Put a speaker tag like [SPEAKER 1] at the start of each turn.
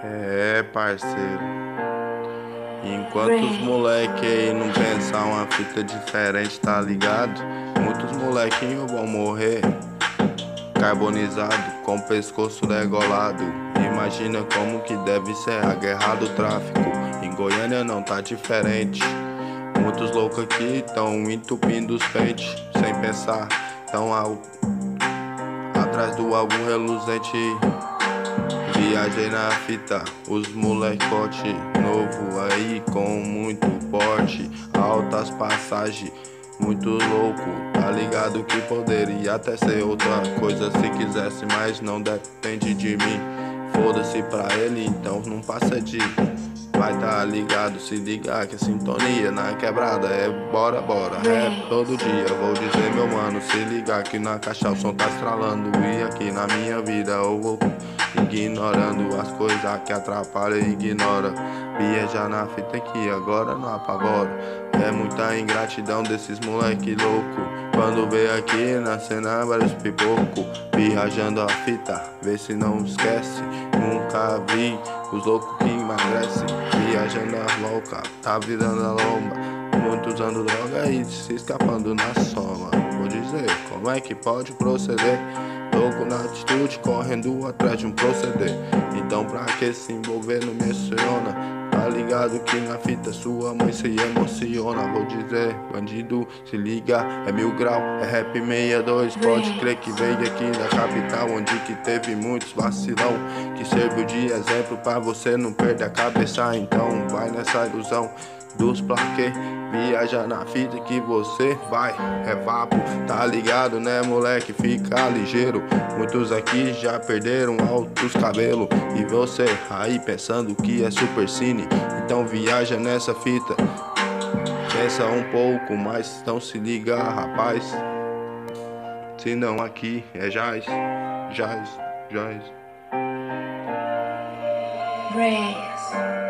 [SPEAKER 1] É, parceiro. Enquanto os moleque aí não pensar uma fita diferente, tá ligado? Muitos molequinhos vão morrer carbonizado, com o pescoço degolado. Imagina como que deve ser a guerra do tráfico. Em Goiânia não tá diferente. Muitos loucos aqui tão entupindo os pentes, sem pensar, tão atrás do algo reluzente. Viajei na fita, os molecote novo aí com muito porte, altas passagens, muito louco, tá ligado que poderia até ser outra coisa se quisesse, mas não depende de mim. Foda-se pra ele, então não passa de. Vai tá ligado, se ligar que a sintonia na quebrada é bora, bora, rap todo dia. Vou dizer meu mano, se ligar que na caixa o som tá estralando. E aqui na minha vida eu vou ignorando as coisas que atrapalham e ignora. Viajar na fita que agora não apavora. É muita ingratidão desses moleque louco. Quando vê aqui na cena vários pipoco. Viajando a fita, vê se não esquece. Nunca vi os loucos que emagrecem. Viajando a louca, tá virando a lomba. Muitos usando droga e se escapando na soma. Vou dizer, como é que pode proceder? Louco na atitude, correndo atrás de um proceder. Então pra que se envolver não menciona? Tá ligado que na fita sua mãe se emociona. Vou dizer, bandido, se liga, é 1000 grau, é rap 62. Pode crer que veio aqui da capital, onde que teve muitos vacilão, que serviu de exemplo pra você não perder a cabeça. Então vai nessa ilusão dos plaquê, viaja na fita que você vai, é vapo, tá ligado né moleque, fica ligeiro. Muitos aqui já perderam altos cabelos, e você aí pensando que é super cine. Então viaja nessa fita, pensa um pouco, mas não se liga rapaz, se não aqui é jazz, jazz, jazz.
[SPEAKER 2] Brains.